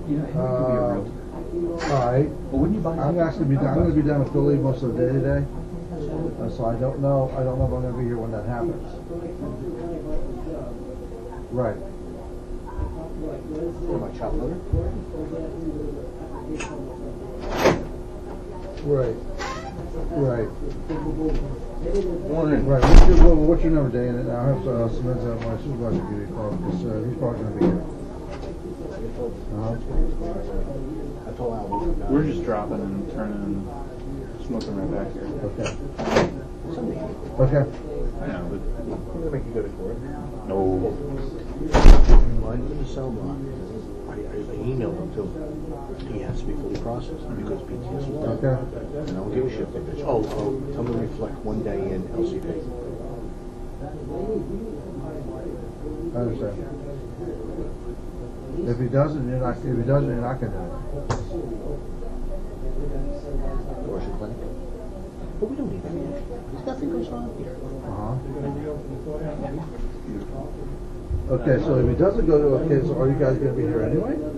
Alright. I'm actually I'm going to be down in Philly most of the day today. So I don't know if I'm going to be here when that happens. Right. My chop liver? Right. Morning. Right. What's your number, Dane? And I'll have Samantha, my supervisor, give you a call because he's probably going to be here. I told Al we're just dropping and turning and smoking right back here. Okay. I know, but I'm gonna make you go to court. no. Mine's in the cell block. I emailed him too. He has to be fully processed because PTS was done. Okay. And I don't give a shit for this. Oh, tell me to reflect 1 day in LCP. I understand. If he doesn't, you're not going to do it. Abortion clinic. But we don't need any extra. There's nothing goes on here. Okay, so if he doesn't go to a kid, so are you guys going to be here anyway?